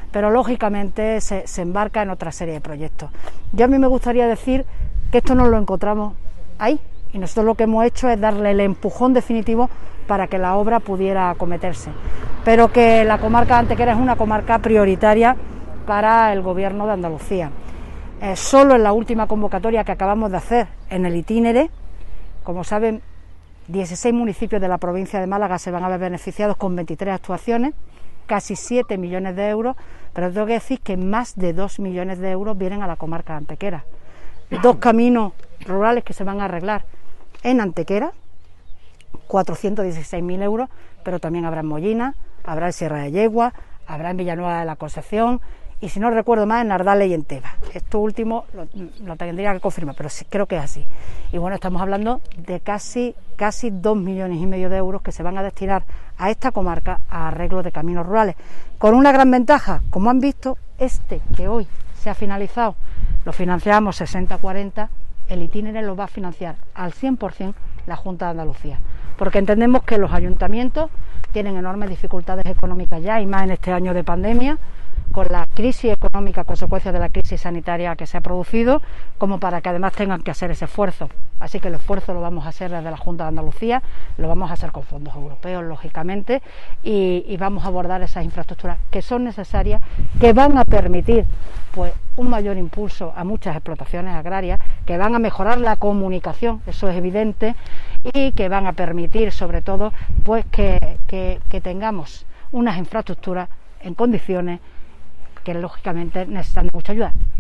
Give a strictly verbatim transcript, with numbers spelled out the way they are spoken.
pero lógicamente se, se embarca en otra serie de proyectos. Yo a mí me gustaría decir que esto no lo encontramos ahí, y nosotros lo que hemos hecho es darle el empujón definitivo para que la obra pudiera acometerse, pero que la comarca de Antequera es una comarca prioritaria para el Gobierno de Andalucía. Eh, solo en la última convocatoria que acabamos de hacer en el itinere, como saben, dieciséis municipios de la provincia de Málaga se van a ver beneficiados con veintitrés actuaciones, casi siete millones de euros, pero tengo que decir que más de dos millones de euros vienen a la comarca de Antequera. Dos caminos rurales que se van a arreglar en Antequera, cuatrocientos dieciséis mil euros, pero también habrá en Mollina, habrá en Sierra de Yegua, habrá en Villanueva de la Concepción, y si no recuerdo más, en Nardales y en Teba. Esto último lo, lo tendría que confirmar, pero sí, creo que es así. Y bueno, estamos hablando de casi, casi dos millones y medio de euros que se van a destinar a esta comarca a arreglo de caminos rurales, con una gran ventaja, como han visto, este que hoy se ha finalizado, lo financiamos sesenta cuarenta, el itinere lo va a financiar al cien por cien la Junta de Andalucía, porque entendemos que los ayuntamientos tienen enormes dificultades económicas ya, y más en este año de pandemia, con la crisis económica, consecuencia de la crisis sanitaria que se ha producido, como para que además tengan que hacer ese esfuerzo. Así que el esfuerzo lo vamos a hacer desde la Junta de Andalucía, lo vamos a hacer con fondos europeos, lógicamente, y, y vamos a abordar esas infraestructuras que son necesarias, que van a permitir pues un mayor impulso a muchas explotaciones agrarias, que van a mejorar la comunicación, eso es evidente, y que van a permitir sobre todo pues que, que, que tengamos unas infraestructuras en condiciones que lógicamente necesitan mucha ayuda.